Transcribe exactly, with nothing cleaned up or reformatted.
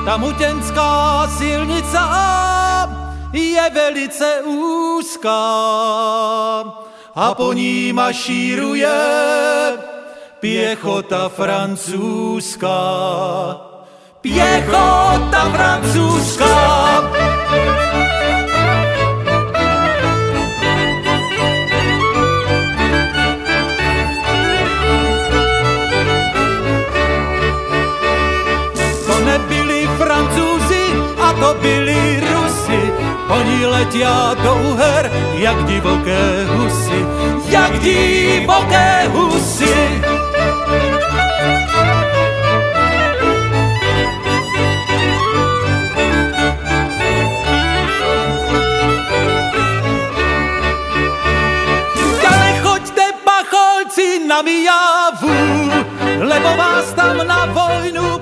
Ta mutenská silnica je velice úzká a po ní mašíruje piechota francúzska. Piechota francúzska. To nebyli Francúzi, a to byli Rusi. Oni letia do Uher, jak divoké husy, jak divoké husy. Na Mijavu, lebo vás tam na vojnu